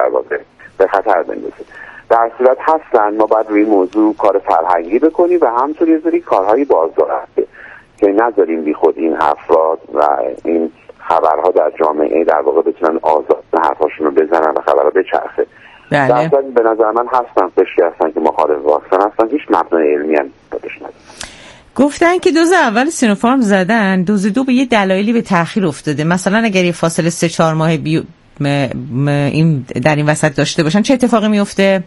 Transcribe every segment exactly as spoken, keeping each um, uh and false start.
در واقع به خطر بندازه. در صورت هستن ما باید روی موضوع کار فرهنگی بکنیم و همطور یه سری کارهای بازدارنده که نذاریم بی خود این افراد و این خبرها در جامعه در واقع بتونن آزاد حرفاشون رو بزنن و خبرها بچرخه. بله. در صورت به نظر من هستن قشری هستن که مخالف واکسن هستن، هیچ مبنای علمی هم بهش ندارن. گفتن که دوز اول سینوفارم زدن، دوز دو به یه دلایلی به تأخیر افتاده. مثلا اگر یه فاصله سه چهار ماه بیو م... م... این در این وسط داشته باشن چه اتفاقی میفته؟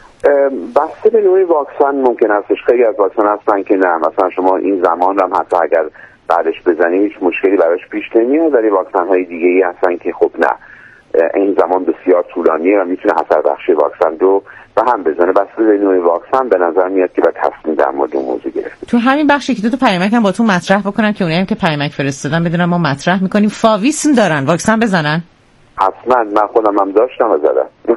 بسته به نوعی واکسن ممکن هستش. خیلی از واکسن هستن که نه، مثلا شما این زمان رو هم حتی اگر بعدش بزنید هیچ مشکلی براش پیش نمیاد، ولی واکسن های دیگه ای هستن که خب نه، این زمان بسیار طولانیه و میتونه اثر بخشی واکسن رو و هم بزنه. بسته به نوعی واکسن به نظر میاد که باید تصمیم در مورد موضوع گرفت. تو همین بخشی که دو تا پیامک هم با تو مطرح بکنم که اونایی هم که پیامک فرستادن بدونن ما مطرح میکنیم. فاویسم دارن واکسن بزنن؟ حتما، من خودم هم داشتم و زدم.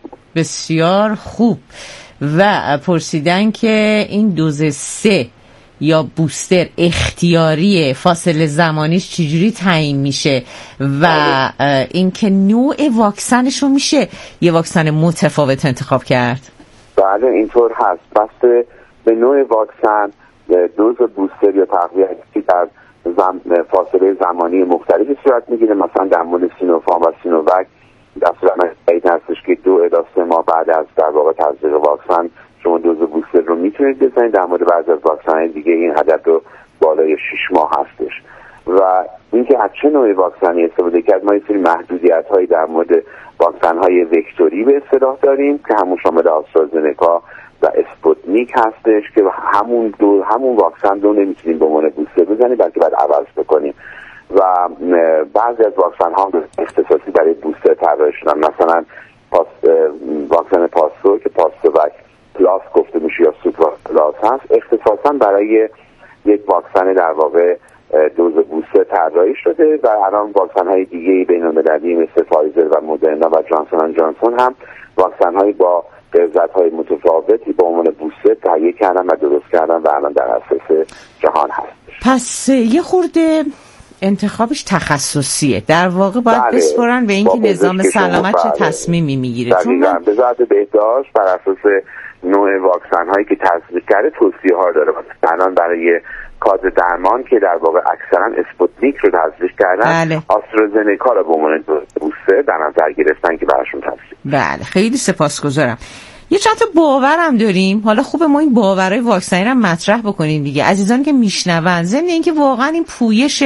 بسیار خوب. و پرسیدن که این دوز سه یا بوستر اختیاری، فاصله زمانیش چجوری تعیین میشه و اینکه نوع واکسنش رو میشه یه واکسن متفاوت انتخاب کرد؟ بله اینطور هست. بسته به نوع واکسن دوز بوستر یا تقویتی در زم... فاصله زمانی مختلفی صورت میگیره. مثلا در مورد سینوفارم و سینووک در صورت این هستش که دو الی سه ماه بعد از در واقع تزریق واکسن شما دوز بوستر رو میتونید بزنید. در مورد بعضی از واکسن‌های دیگه این عدد رو بالای شش ماه هستش. و اینکه از چه نوع واکسنی استفاده کرد، ما یه سری محدودیت‌هایی در مورد واکسن‌های وکتوری به اصطلاح داریم که همون شامل آسترازنکا و اسپوتنیک هستش که همون دو همون واکسن رو نمیتونیم به عنوان بوستر بزنیم بلکه باید عوض بکنیم. و بعضی از واکسن‌ها اختصاصی برای بوستر طراحی شدن، مثلا پاس واکسن پاستور که پاستووک پلاس گفته میشه یا سوپر پلاس هست، اختصاصا برای یک واکسن در واقع دوز بوستر طراحی شده و الان واکسن های دیگه بین‌المللی مثل فایزر و مودرنا و جانسون اند جانسون هم واکسن های با غلظت های متفاوتی به عنوان بوستر تهیه کردن و درست کردن و الان در اساس جهان هست. پس یه خورده انتخابش تخصصیه، در واقع باید بله. بسپرن به اینکه نظام سلامت چه تصمیمی میگیره. چون من وزارت بهداشت بر اساس نوع واکسن هایی که تصویب کرده توصیه ها داره. الان برای کادر درمان که در واقع اکثرا اسپوتنیک رو تصویب کردن، بله. آسترازنکا رو به عنوان بوستر در نظر گرفتن که براشون تصویب. بله خیلی سپاسگزارم. یه چند تا باورم داریم، حالا خوبه ما این باورهای واکسنی رو مطرح بکنیم دیگه. عزیزانی که میشنون، ضمن اینکه واقعا این پویش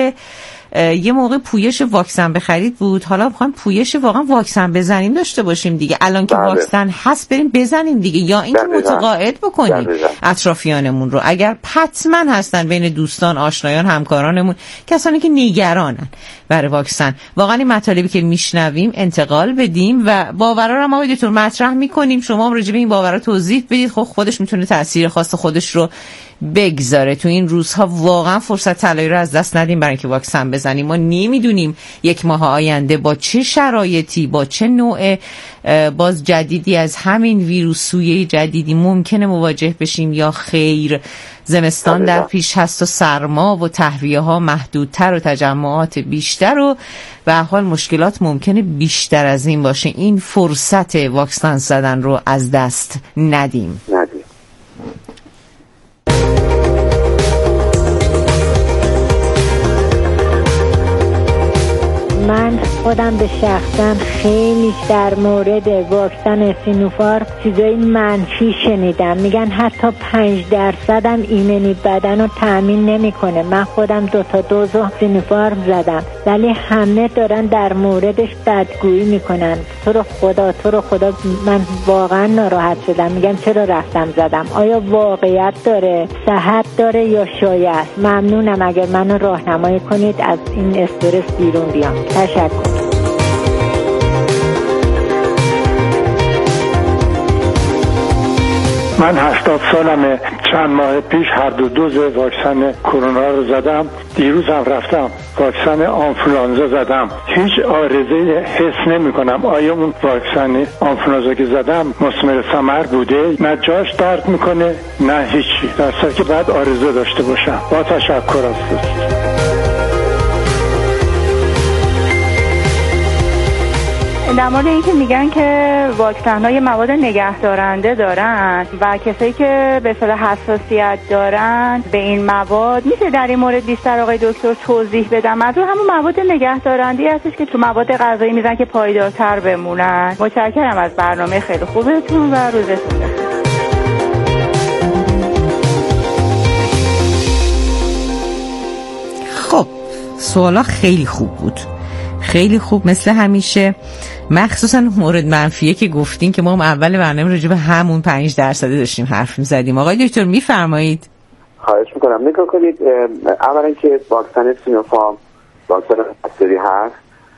یه موقع پویش واکسن بخرید بود، حالا میخوایم پویش واقعا واکسن بزنیم داشته باشیم دیگه. الان که بله. واکسن هست بریم بزنیم دیگه، یا اینکه متقاعد بکنیم دقیقا. اطرافیانمون رو اگر حتما هستن بین دوستان، آشنایان، همکارانمون کسانی که نگرانن برای واکسن، واقعا این مطالبی که میشنویم انتقال بدیم و باورا رو ما بدیتون مطرح میکنیم. شما هم راجع به این باورا توضیح بدید، خب خودش میتونه تاثیر خاص خودش رو بگذاره. تو این روزها واقعا فرصت طلایی رو از دست ندیم برای اینکه واکسن بزنیم. ما نمیدونیم یک ماه آینده با چه شرایطی، با چه نوع باز جدیدی از همین ویروس سویه جدیدی ممکنه مواجه بشیم یا خیر. زمستان در پیش هست و سرما و تهویه ها محدودتر و تجمعات بیشتر و به هر حال مشکلات ممکنه بیشتر از این باشه. این فرصت واکسن زدن رو از دست ندیم. ندیم. من خودم به شخصا خیلی در مورد واکسن سینوفارم چیزای منفی شنیدم. میگن حتی پنج درصد هم ایمنی بدن رو تأمین نمیکنه. من خودم دو تا دوز سینوفارم زدم ولی همه دارن در موردش بدگویی میکنن. تو رو خدا تو رو خدا من واقعا ناراحت شدم. میگم چرا رفتم زدم؟ آیا واقعیت داره، صحت داره یا شایعه؟ ممنونم اگر منو راهنمایی کنید از این استرس بیرون بیام. تشکر. من هشتاد سالمه. چند ماه پیش هر دو دوز واکسن کرونا رو زدم. دیروز هم رفتم واکسن آنفولانزا زدم. هیچ عارضه‌ای حس نمی کنم. آیا اون واکسن آنفولانزا که زدم مثمر ثمر بوده؟ نه جاش درد میکنه نه هیچی، در صورتی که بعد عارضه داشته باشم. با تشکر است. در مورد اینکه میگن که واکسن‌ها مواد نگهدارنده دارن و کسایی که به اصطلاح حساسیت دارن به این مواد، میشه در این مورد بیشتر آقای دکتر توضیح بدن؟ منظور همون مواد نگهدارنده هستش که تو مواد غذایی میزنن که پایدارتر بمونن. متشکرم از برنامه خیلی خوبتون و روزتون بخیر. خب سوالا خیلی خوب بود، خیلی خوب مثل همیشه، مخصوصا مورد منفیه که گفتین که ما هم اول برنامه راجع به همون پنج درصد داشتیم حرف می‌زدیم. آقای دکتر میفرمایید. خواهش میکنم. نگاه کنید، اولا که واکسن سینوفارم واکسن اصلی هست،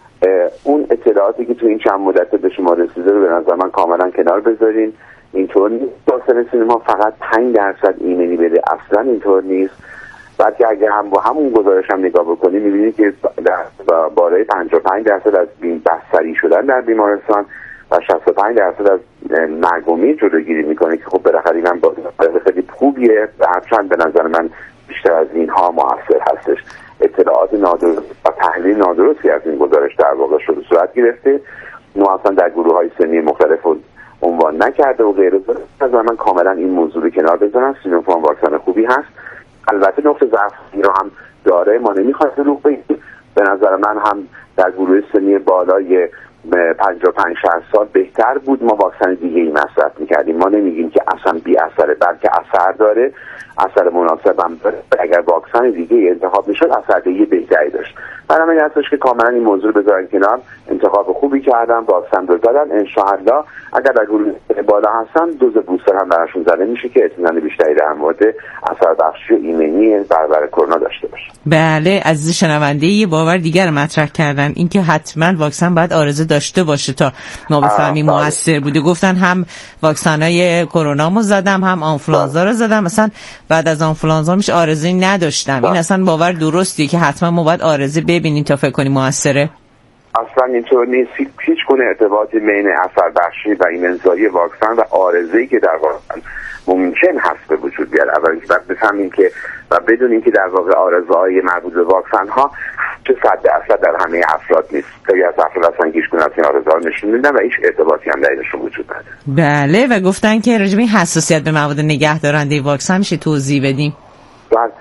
اون اطلاعاتی که تو این چند مدت به شما رسیده رو به نظر من کاملا کنار بذارین. اینطور نیست واکسن سینوفارم فقط پنج درصد ایمنی بده، اصلا اینطور نیست. بلکه اگه هم با همون گزارش هم نگاه بکنیم می‌بینید که در بالای پنجاه و پنج درصد از بستری شدن در بیمارستان و شصت و پنج درصد از مرگ و میر جلوگیری میکنه که خب بالاخره اینم باز خیلی خوبیه و هرچند به نظر من بیشتر از اینها موثر هستش. اطلاعات نادرست و تحلیل نادرستی از این گزارش در واقع شده صورت گرفته، ما اصلا در گروه‌های سنی مختلف عنوان نکرده و غیره. از من کاملا این موضوع رو کنار بذارم. سینوفارم واکسن خوبی هست، البته نقطه ضعفی رو هم داره، ما نمیخوایم دروغ بگیم. به نظر من هم در گروه سنی بالای پنجاه و پنج شصت سال بهتر بود ما واکسن دیگه ای مصرف میکردیم. ما نمیگیم که اصلا بی اثره، بلکه اثر داره، اثر مناسب هم داره. اگر واکسن دیگه ای انتخاب میشد اثردهی بهتری داشت. برای من هستش که کاملا این موضوع رو بذارن کنار. انتخاب خوبی کردن، واکسن رو دادن. ان شاء الله اگر در گروه بالا هستن دوز بوستر هم براشون زده میشه که اطمینان بیشتری در مورد اثر بخشی و ایمنی برابر کرونا داشته باشه. بله، عزیز شنونده یه باور دیگر رو مطرح کردن، اینکه حتما واکسن باید عارضه داشته باشه تا ما بفهمیم موثر بوده. گفتن هم واکسنای کرونامو زدم هم آنفولانزا رو زدم، مثلا بعد از آنفولانزا میشه عارضه نداشتم. این اصلا باور درستیه که حتما ما باید عارضه ببینیم تا فکر کنیم موثره؟ اصلا اینطور نیست. هیچ گونه ارتباطی بین اثر بخشی و ایمنزایی واکسن و عارضه‌ای که در واقع ممکن هست به وجود بیاد. اولا که بعد بفهمیم که و بدونیم که در واقع عارضه‌های مربوط به واکسن ها چه صد درصد در همه افراد نیست. خیلی از افراد اصلا هیچ گونه از این عارضه‌ها نشون نمیدن و هیچ ارتباطی هم بینشون وجود نداره. بله، و گفتن که راجع به حساسیت به مواد نگهدارنده واکسن میشه توضیح بدیم. بله،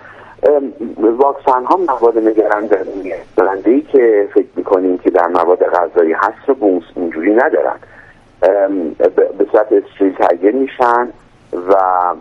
واکسن ها مواد نگهدارنده‌ای که فکر میکنیم که در مواد غذایی هست رو بونس اینجوری ندارن. به صورت استریل تهیه میشن و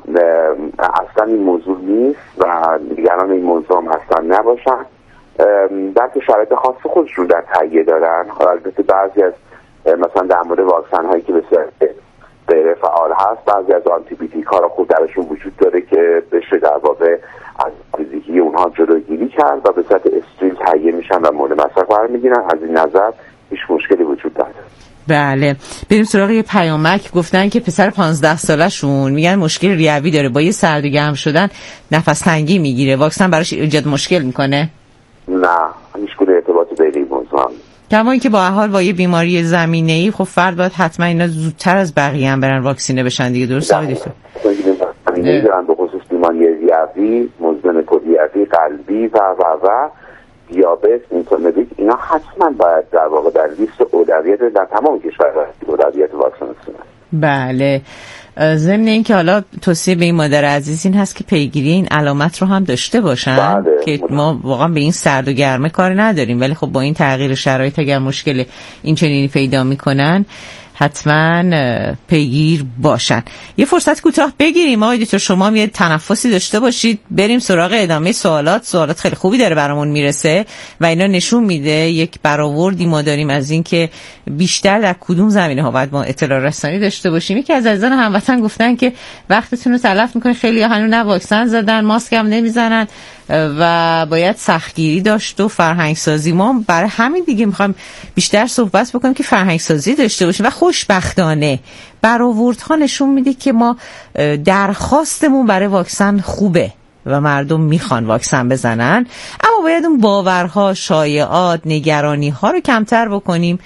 اصلا این موضوع نیست و دیگران این موضوع هم اصلا نباشن. در شرایط خاص خودشون در تهیه دارن. البته بعضی از مثلا در مورد واکسن هایی که به صورت غیر فعال هست، بعضی از آنتی بیوتیک ها رو خود درشون وجود داره که بشه در واقع از ریزگی اونها جلوگیری کرد و به صورت استریل تهیه میشن و مورد مصرف قرار میگیرن. از این نظر هیچ مشکلی وجود نداره. بله، بریم سراغ یه پیامک. گفتن که پسر پانزده ساله شون میگن مشکل ریوی داره، با یه سرد و گرم شدن نفس تنگی میگیره، واکسن براش ایجاد مشکل میکنه؟ نه، هیچ گونه ارتباطی بین این موضوع هم. کما اینکه با حال با یه بیماری زمینه‌ای خب فرد باید حتما اینا زودتر از بقیه هم برن واکسینه بشن دیگه، درست آقای دکتر؟ زمینه‌ای دارن به خصوص بیماری ریوی، مزمن کلیوی، قلبی و و و دیابت، اینترمدیک، اینا حتما باید در واقع در لیست اولویت در تمام کشورها اولویت واکسیناسیون. بله، ضمن این که حالا توصیه به این مادر عزیز این هست که پیگیری این علامت رو هم داشته باشن. بله. که ما واقعا به این سرد و گرمه کار نداریم، ولی خب با این تغییر شرایط اگر مشکل این چنینی پیدا میکنن حتما پیگیر باشن. یه فرصت کوتاه بگیریم آقای دکتر، شما هم یه تنفسی داشته باشید، بریم سراغ ادامه سوالات. سوالات خیلی خوبی داره برامون میرسه و اینا نشون میده یک برآوردی ما داریم از این که بیشتر در کدوم زمینه ها باید ما اطلاع رسانی داشته باشیم. یکی از عزیزان هموطن گفتن که وقتتون رو تلف میکنید، خیلی ها هنوز نه واکسن زدن، ماسک هم نمیزنن و باید سختگیری داشت و فرهنگ سازی. ما برای همین دیگه میخوایم بیشتر صحبت بکنیم که فرهنگ سازی داشته باشیم و خوشبختانه برآوردها نشون میده که ما درخواستمون برای واکسن خوبه و مردم میخوان واکسن بزنن، اما باید اون باورها، شایعات، نگرانی ها رو کمتر بکنیم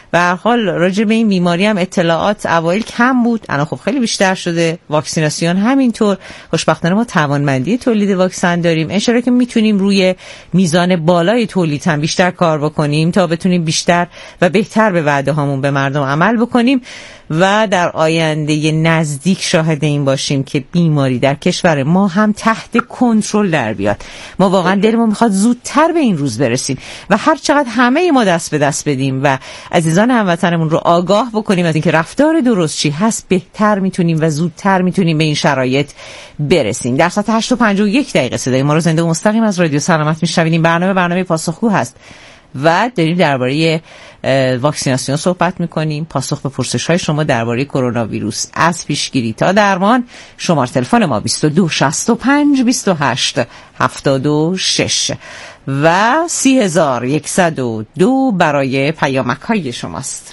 به هر حال راجع به این بیماری هم اطلاعات اوایل کم بود، الان خب خیلی بیشتر شده. واکسیناسیون همینطور. خوشبختانه ما توانمندی تولید واکسن داریم، اشاره که میتونیم روی میزان بالای تولید هم بیشتر کار بکنیم تا بتونیم بیشتر و بهتر به وعده هامون به مردم عمل بکنیم و در آینده نزدیک شاهد این باشیم که بیماری در کشور ما هم تحت کنترل در بیاد. ما واقعا دلمون میخواد زودتر به این روز برسیم و هر چقدر همه ما دست به دست بدیم و عزیزان هموطنمون رو آگاه بکنیم از اینکه رفتار درست چی هست، بهتر میتونیم و زودتر میتونیم به این شرایط برسیم. در ساعت هشت و پنجاه و یک دقیقه صدای ما رو زنده و مستقیم از رادیو سلامت میشنوید. برنامه برنامه پاسخگو هست و داریم درباره واکسیناسیون صحبت میکنیم، پاسخ به پرسش های شما درباره کرونا ویروس از پیشگیری تا درمان. شماره تلفن ما بیست و دو شصت و پنج بیست و هشت هفتاد و شش و سی هزار و صد و دو برای پیامک های شماست.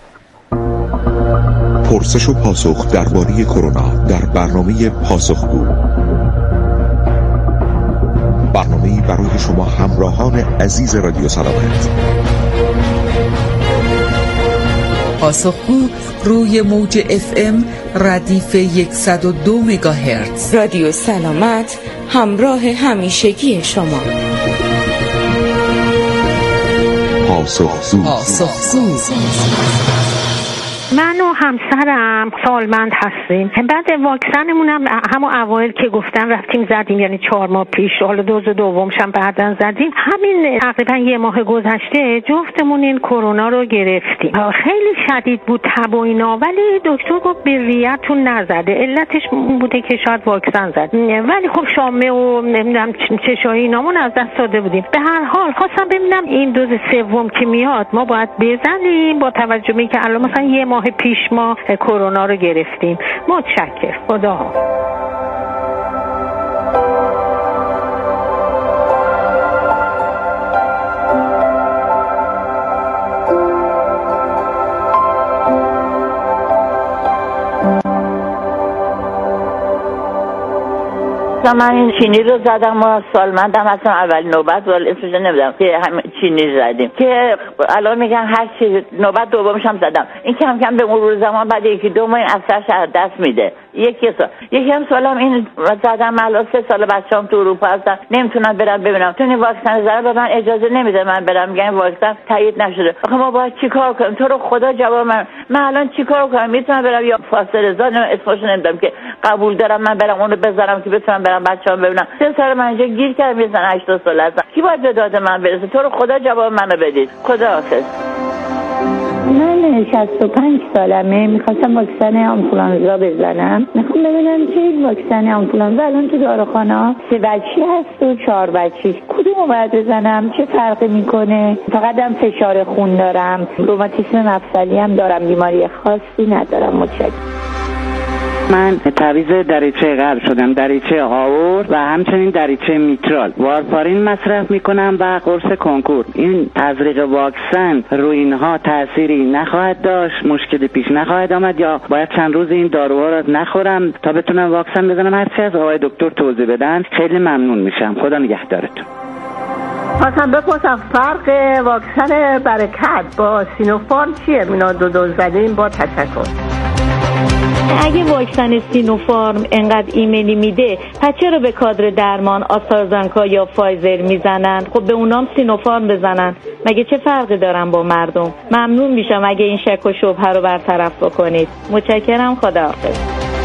پرسش و پاسخ درباره کرونا در برنامه پاسخگو، برنامه‌ای برای شما همراهان عزیز رادیو سلامت. پاسخگو روی موج اف ام ردیف صد و دو مگاهرتز. رادیو سلامت، همراه همیشگی شما. پاسخگو. پاسخگو. من و همسرم سالمند هستیم. بعد واکسنمون هم همون اوایل که گفتن رفتیم زدیم، یعنی چهار ماه پیش. حالا دوز دومش هم بعدن زدیم. همین تقریبا یه ماه گذشته جفتمون این کرونا رو گرفتیم. خیلی شدید بود تب و اینا، ولی دکتر گفت به ریتون نزده، علتش بوده که شاید واکسن زد. ولی خب شامه و نمیدونم چشایی اینامون از دست داده بودیم. به هر حال خواستم ببینم این دوز سوم که میاد ما باید بزنیم با توجه به اینکه الان مثلا یه ماه پیش ما کرونا رو گرفتیم. متشکر. خدا. من این چینی رو زدم، ما سالمندم هستم، اول نوبت ولی اسمش نمیدونم که هم چینی زدیم که الان میگن هر چی نوبت دومش هم زدم. این کم کم به مرور زمان بعد یکی دو ماه اثرش از دست میده. یکی سال یکی هم سالم این زدم، الان سه سال بچه‌ام تو اروپا هستن نمیتونن برن ببینم، چون این واکسن زدن به من اجازه نمیده من برم، میگن واکسن تایید نشده. آخه ما باید چیکار کنیم؟ تو رو خدا جواب من من الان چیکار کنم؟ میتونم برم یا فاصله زدن اسمش نمیدونم که قبول دارم من برم اونو بذارم که بتونم برم بچه‌ام ببینم. سه سال من اینجا گیر کردم، میزنن هشتاد سال هستم. کی باید به داد من برسه؟ تو رو خدا جواب منو بدید. خداحافظ. من شصت و پنج سالمه، میخواستم واکسن آنفولانزا بزنم. میخوام ببینم چه این واکسن آنفولانزا الان تو داروخانه سه بچی هست و چهار بچی، کدومو باید بزنم؟ چه فرقی میکنه؟ فقط هم فشار خون دارم، روماتیسم مفصلی هم دارم، بیماری خاصی ندارم. متشکرم. من تعویض دریچه قلب شدم، دریچه آور و همچنین دریچه میترال. وارفارین مصرف میکنم و قرص کنکور. این تزریق واکسن روی اینها تأثیری نخواهد داشت، مشکلی پیش نخواهد آمد، یا باید چند روز این داروها رو نخورم تا بتونم واکسن بزنم؟ هرچی از آقای دکتر توضیح بدن خیلی ممنون میشم. خدا نگهدارتون. خواستم بپرسم فرق واکسن برکت با سینوفارم چیه؟ اینا دو دوز زدیم. با تشکر. اگه واکسن سینوفارم انقدر ایمنی میده، پس چرا به کادر درمان آسترازنکا یا فایزر میزنن؟ خب به اونام سینوفارم بزنن. مگه چه فرقی دارن با مردم؟ ممنون میشم اگه این شک و شبهه رو برطرف بکنید. متشکرم. خداحافظ.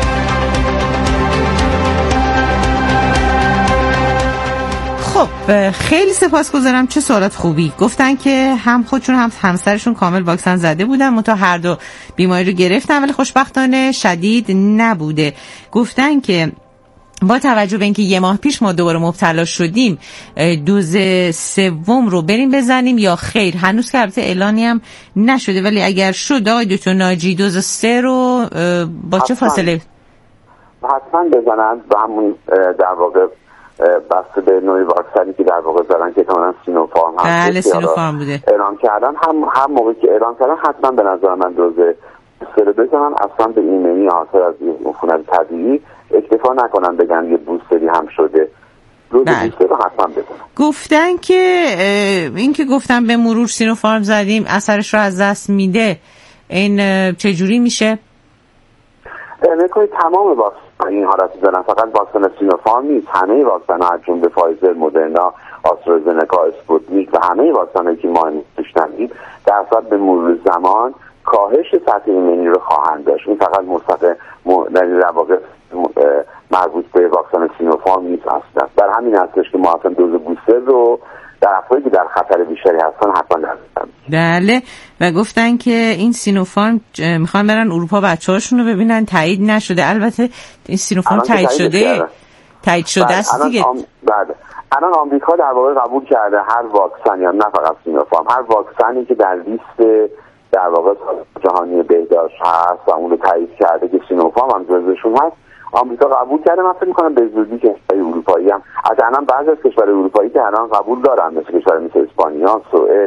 خب خیلی سپاسگزارم. چه سوالات خوبی. گفتن که هم خودشون هم همسرشون کامل واکسن زده بودن، منتها هر دو بیماری رو گرفتن ولی خوشبختانه شدید نبوده. گفتن که با توجه به اینکه یه ماه پیش ما دوباره مبتلا شدیم، دوز سوم رو بریم بزنیم یا خیر. هنوز که البته اعلانی هم نشده، ولی اگر شد آقای دکتر ناجی دوز سه رو با چه فاصله؟ حتما بزنن و همون در واقع بسته به نوعی واکسنی که در واقع زدن که کاملا سینوفارم هم بله سینوفارم بوده اعلام کردن، هم هم موقعی که اعلام کردن حتما به نظر من دوز سه رو بزنن. اصلا به ایمنی حاصل از عفونت طبیعی اکتفا نکنن بگن یه بوستری هم شده. دوز بوستر رو حتما بزنن. گفتن که این که گفتن به مرور سینوفارم زدیم اثرش رو از دست میده، این چجوری میشه؟ نکنید تمام واکسن این حالت دارن، فقط واکسن سینوفارم نیست، همه واکسن ها از جمله فایزر، مدرنا، آسترازنکا، اسپوتنیک و همه واکسن که ما داشتیم در اصل به مرور زمان کاهش سطح ایمنی رو خواهند داشت. این فقط مستقیم در واقع مربوط به واکسن سینوفارم نیست اصلا. در همین هستش که ما اصلا دوز بوستر رو در افرادی که در خطر بیشتری هستن حتما دارن. بله و گفتن که این سینوفارم میخوان برن اروپا بچه‌هاشون رو ببینن، تایید نشده. البته این سینوفارم تایید شده تایید شده است دیگه. بله الان آمریکا در واقع قبول کرده هر واکسن، یا نه فقط سینوفارم، هر واکسنی که در لیست در واقع جهانی بهداشت هست و اون رو تایید کرده که سینوفارم هم جزوشون هست، آمریکا قبول کرده. من فکر می‌کنم به زودی کشورهای اروپایی هم، الان بعضی از کشورهای اروپایی که الان قبول دارن، مثل کشور مثل اسپانیا، سوئد،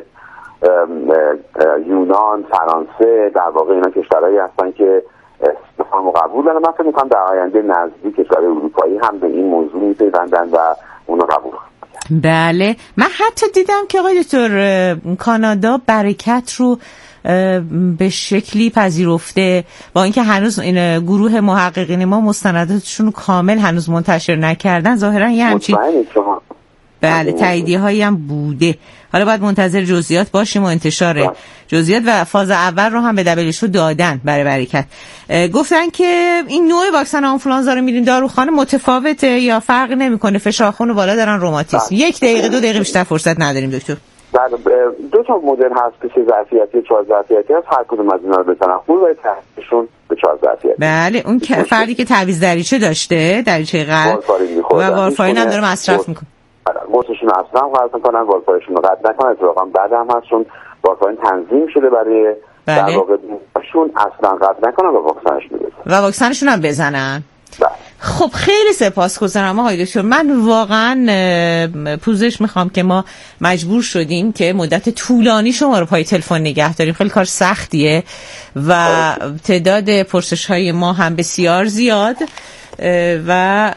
یونان، فرانسه، در واقع اینا کشورهایی هستن که سینوفارم قبول دارن. من فکر می‌کنم در آینده نزدیک کشورهای اروپایی هم به این موضوع می‌پیوندن و اون رو قبول کنن. بله من حتی دیدم که آقای دکتر کانادا برکت رو به شکلی پذیرفته، با اینکه هنوز این گروه محققین ما مستنداتشون کامل هنوز منتشر نکردن، ظاهرا یه همچین بله تاییدیه هایی هم بوده. حالا باید منتظر جزئیات باشیم و انتشار جزئیات و فاز اول رو هم به دبلیو دادن برای برکت. گفتن که این نوع واکسن آنفولانزا رو میدیم داروخانه متفاوته یا فرق نمیکنه؟ فشار خون بالا دارن، روماتیسم. یک دقیقه دو دقیقه بیشتر فرصت نداریم دکتر. دو تا مدل هست که سه ظرفیتی و چهار ظرفیتی هست، هر کدوم از اینا رو بزنن خوب و تحتشون به چهار ظرفیتی. بله اون که فردی که تعویض دریچه داشته، دریچه قلب و وارفارین هم داره مصرف میکنه، قرصشون اصلا خواهد میکنن، وارفارینشون رو قطع نکنن. اتفاقا بعد هم هست چون وارفارین تنظیم شده برای بله. در واقع شون اصلا قطع نکنن و واکسنش بزنن و واکسنشون هم بزنن. بله. خب خیلی سپاسگزارم آقای دکتر. من واقعا پوزش میخوام که ما مجبور شدیم که مدت طولانی شما رو پای تلفن نگه داریم، خیلی کار سختیه و تعداد پرسش های ما هم بسیار زیاد و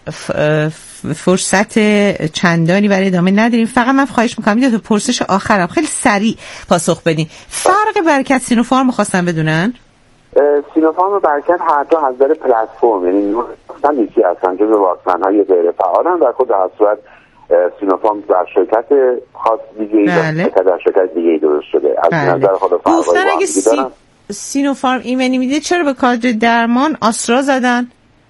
فرصت چندانی برای ادامه نداریم. فقط من خواهش میکنم یه پرسش آخرم خیلی سریع پاسخ بدین. فرق برکت سینوفارم خواستم بدونن؟ سینوفارم و برکت هر دو از نظر پلتفرم، یعنی نوع واکسن یکی هستن، جزو واکسن‌های غیر فعالن و خود در صورت سینوفارم در شرکت خاص دیگه‌ای بله. در شرکت دیگه‌ای درست شده. از بله. نظر خود فرقای گفتن اگه سی... دارن. سینوفارم ایمنی میده چرا به کادر درمان آسترا زدن؟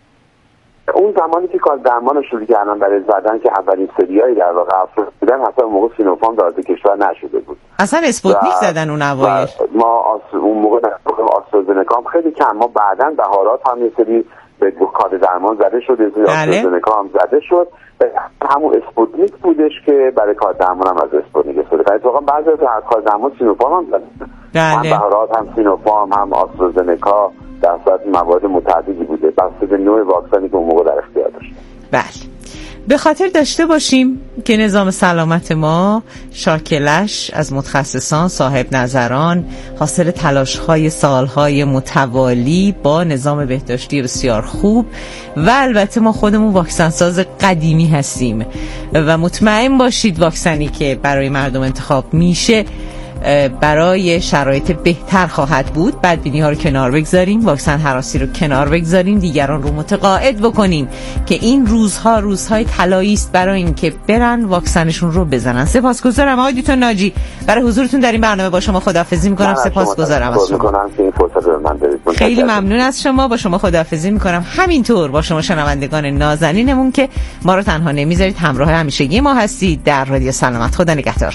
اون زمانی که کار درمان شروع کردن برای زدن که اولین سریایی در واقع افراد بودن، حتی موقع سینوفارم وارد کشور نشده بود، اصلا اسپوتنیک زدن اون اوایل. ما آس... اون موقع آسترازنکا هم خیلی کم، ما بعداً بهارات هم یه سری به کار درمان زده شده، آسترازنکا هم زده شد، همون اسپوتنیک بودش که برای کار درمان هم از اسپوتنیک استفاده کرد. واقعا بعضی از کار درمان سینوفارم هم زده، هم بهارات هم سینوفارم هم آسترازنکا در صورت مواد متعددی بوده بسته به نوع واکسنی که اون موقع در اختیار داشت. بله به خاطر داشته باشیم که نظام سلامت ما شاکلش از متخصصان صاحب نظران حاصل تلاش‌های سالهای متوالی با نظام بهداشتی بسیار خوب و البته ما خودمون واکسن ساز قدیمی هستیم و مطمئن باشید واکسنی که برای مردم انتخاب میشه برای شرایط بهتر خواهد بود. بدبینی ها رو کنار بگذاریم، واکسن هراسی رو کنار بگذاریم، دیگران رو متقاعد بکنیم که این روزها روزهای طلایی است برای اینکه برن واکسنشون رو بزنن. سپاسگزارم آقای دکتر ناجی برای حضورتون در این برنامه. با شما خداحافظی میکنم. سپاسگزارم از شما. خیلی ممنون از شما. با شما خداحافظی میکنم. همینطور با شما شنوندگان نازنینمون که ما رو تنها نمیذارید، همراه همیشگی ما هستید در رادیو سلامت. خدا نگهدار.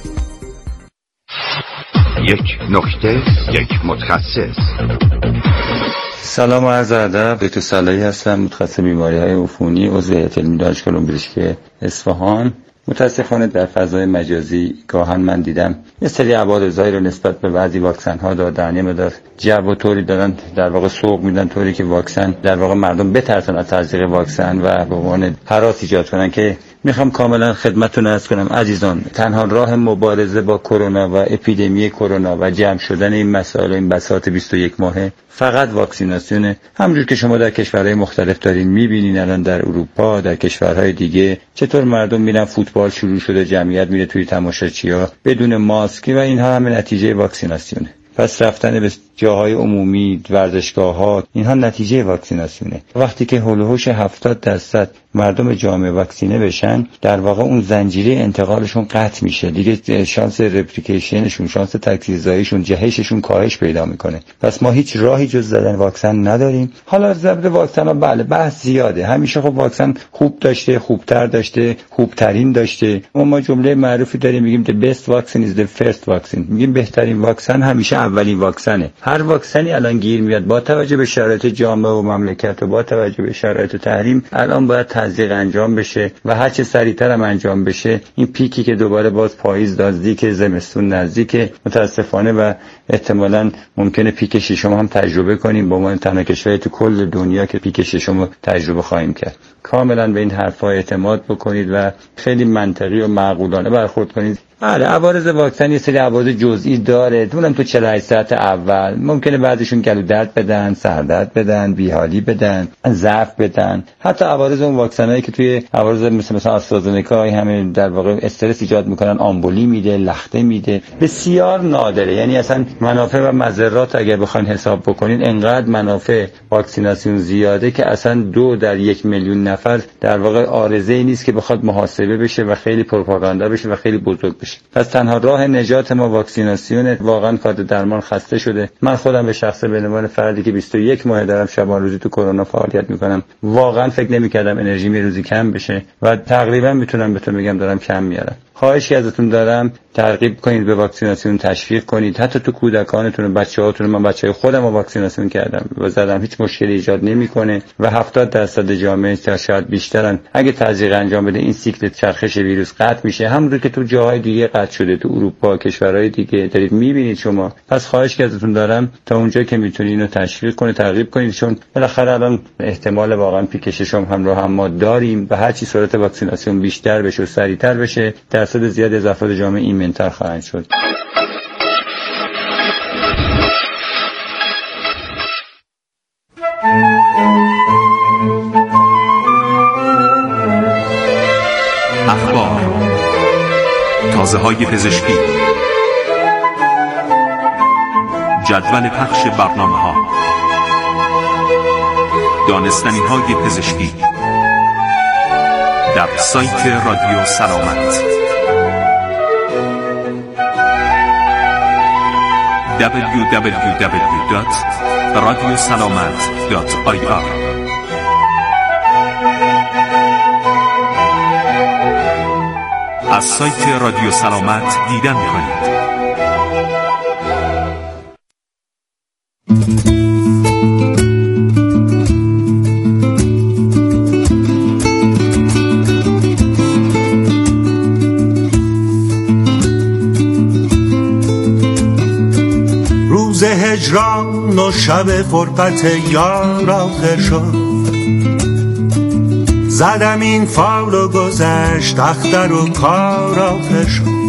یک نکته، یک متخصص. سلام و عرض ادب. دکتر صالحی هستم، متخصص بیماری‌های عفونی، عضو هیئت علمی دانشگاه علوم پزشکی اصفهان. متاسفانه در فضای مجازی گاهن من دیدم یه سری عوارضایی رو نسبت به بعضی واکسن ها دادن، یه مقدار جو و طوری دارن در واقع سوق میدن طوری که واکسن در واقع مردم بترسن از تزریق واکسن و به عنوان هراس ایجاد کنن، که میخوام کاملا خدمتتون عرض کنم عزیزان، تنها راه مبارزه با کرونا و اپیدمی کرونا و جمع شدن این مسائل، این بساط بیست و یک ماهه، فقط واکسیناسیونه. همونجور که شما در کشورهای مختلف دارین میبینین الان در اروپا، در کشورهای دیگه چطور مردم میرن فوتبال شروع شده، جمعیت میره توی تماشاچی‌ها بدون ماسک و اینها همه نتیجه واکسیناسیونه. پس رفتن به جاهای عمومی، ورزشگاه‌ها، اینها نتیجه واکسیناسیونه. وقتی که هول و هوش هفتاد درصد مردم جامعه واکسینه بشن، در واقع اون زنجیره انتقالشون قطع میشه، دیگه شانس رپلیکیشنشون، شانس تکثیرزاییشون، جهششون کاهش پیدا میکنه. پس ما هیچ راهی جز زدن واکسن نداریم. حالا ضد واکسن ها بله بحث زیاده، همیشه خب واکسن خوب داشته، خوبتر داشته، خوبترین داشته. ما ما جمله معروفی داریم میگیم the best vaccine is the first vaccine، میگیم بهترین واکسن همیشه اولین واکسنه. هر واکسنی الان گیر میاد با توجه به شرایط جامعه و مملکت و با توجه به شرایط تحریم الان باید تزریق انجام بشه و هر چه سریعتر هم انجام بشه، این پیکی که دوباره باز پاییز نزدیک، زمستون نزدیک، متاسفانه و احتمالاً ممکنه پیک ششم هم تجربه کنیم با ما تنها کشوری تو کل دنیا که پیک ششم رو تجربه خواهیم کرد. کاملا به این حرفا اعتماد بکنید و خیلی منطقی و معقولانه برخورد کنید. بله عوارض واکسن یه سری عوارض جزئی داره، اونم تو چهل و هشت ساعت اول ممکنه بعضیشون گلو درد بدن، سردرد بدن، بیحالی بدن، ضعف بدن. حتی عوارض اون واکسنایی که توی عوارض مثل مثلا آسترازنکا همه در واقع استرس ایجاد میکنن، آمبولی میده، لخته میده، بسیار نادره. یعنی اصلا منافع و مضرات اگه بخواید حساب بکنین انقدر منافع واکسیناسیون زیاده که اصلا دو در یک میلیون نفر در واقع عارضه‌ای نیست که بخواد محاسبه بشه و خیلی پروپاگاندا بشه و خیلی بزرگ بشه. پس تنها راه نجات ما واکسیناسیونه. واقعا کارت درمان خسته شده. من خودم به شخصه به عنوان فردی که بیست و یک ماه دارم شبان روزی تو کرونا فعالیت میکنم، واقعا فکر نمی‌کردم انرژی می روزی کم بشه و تقریبا میتونم بهتون بگم دارم کم میارم. خواهشی ازتون دارم ترغیب کنید به واکسیناسیون، تشویق کنید. حتی تو کودکانتون و بچه‌هاتون، من بچه‌های خودم رو واکسیناسیون کردم و زدم، هیچ مشکلی ایجاد نمیکنه و هفتاد درصد جامعه تا شاید بیشترن اگه تزریق انجام بده این سیکل چرخش ویروس قطع میشه، همونطور که تو جاهای دیگه قطع شده، تو اروپا، کشورهای دیگه دارید میبینید شما. پس خواهش ازتون دارم تا اونجا که میتونید اینو تشویق کنید، ترغیب کنید، چون بالاخره الان احتمال واقعا پیک ششم هم رو هم ما داریم و هر چی سرعت واکسیناسیون بیشتر بشه و سریعتر بشه، درصد زیادی از افراد جامعه ایمن‌تر خواهند شد. اخبار، تازه های پزشکی، جدول پخش برنامه ها، دانستنی های پزشکی در سایت رادیو سلامت دبلیو دبلیو دبلیو دات رادیو سلامت دات آی آر. از سایت رادیو سلامت دیدن کنید. روز هجران و شب فرقت یار آخر شد، زدم این فال و گذشت اختر و کار آخر شد.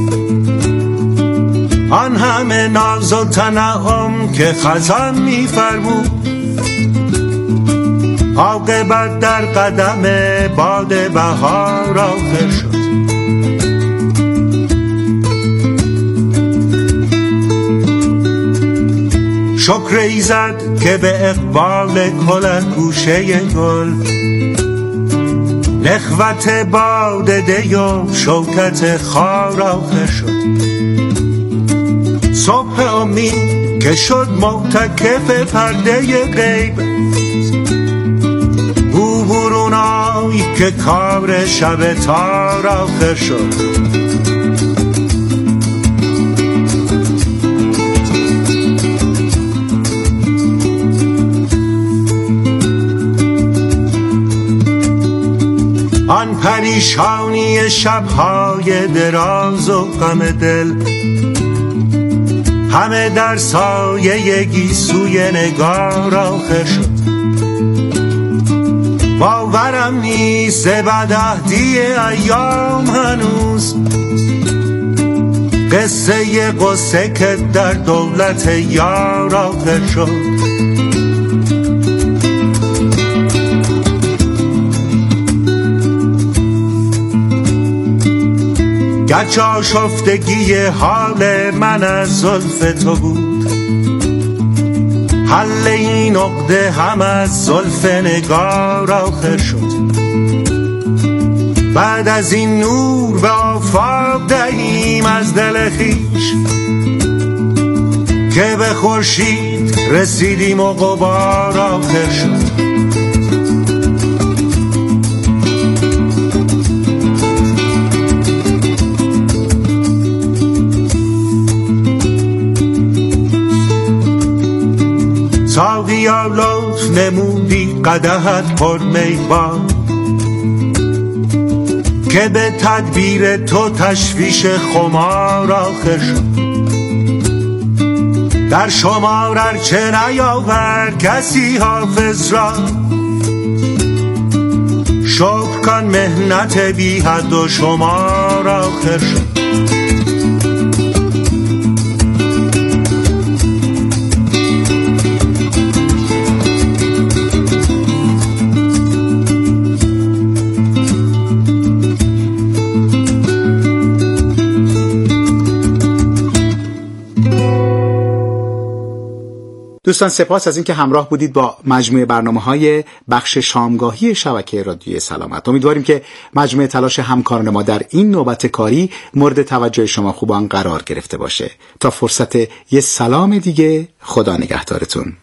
آن همه ناز و تنعم که خزان می‌فرمود، عاقبت در قدم باد بهار آخر شد. شکر ایزد که به اقبال کله گوشه گل، نخوت باد دی و شوکت خار آخر شد. صبح امید که شد معتکف پرده غیب، او برونایی که کار شب تار آخر شد. پریشانی شب‌های دراز و غم دل، همه در سایه گیسوی نگار آخر شد. باورم نیست بعد عهدی ایام هنوز قصه قصه که در دولت یار آخر شد. گرچه آشفتگی حال من از زلف تو بود، حل این عقده هم از زلف نگار آخر شد. بعد از این نور به آفاق دهیم از دل خویش که به خورشید رسیدیم و غبار آخر شد. ساقیا لطف نمودی قدحت پر می باد که به تدبیر تو تشویش خمار آخر شد. در شمار ارچه نیاور کسی حافظ را، شکر کن مهنت بی حد و شمار آخر شد. دوستان سپاس از اینکه همراه بودید با مجموعه برنامه‌های بخش شامگاهی شبکه رادیوی سلامت. امیدواریم که مجموعه تلاش همکاران ما در این نوبت کاری مورد توجه شما خوبان قرار گرفته باشه. تا فرصت یه سلام دیگه، خدا نگهدارتون.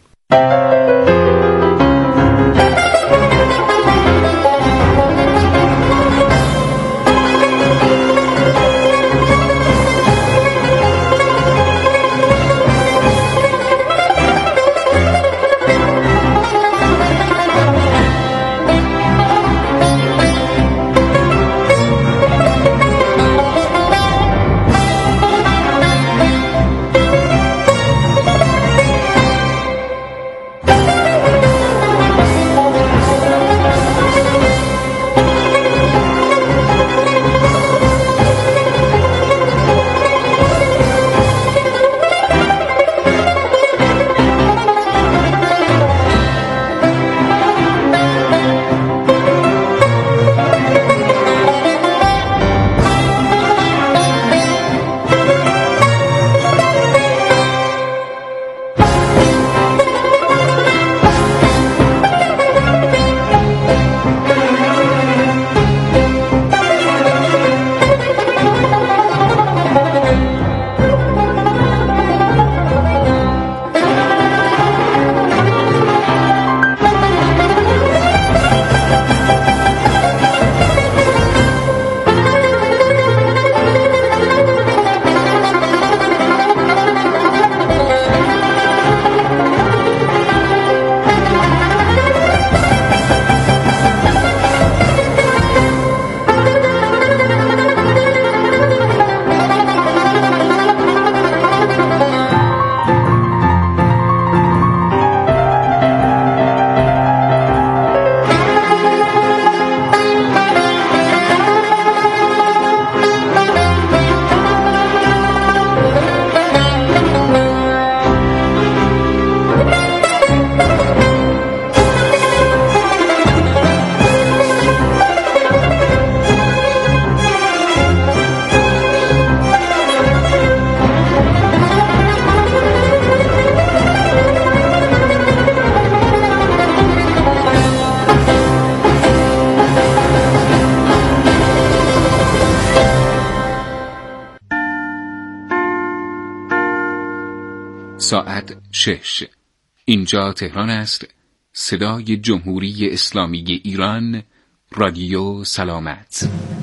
ساعت شش. اینجا تهران است. صدای جمهوری اسلامی ایران، رادیو سلامت.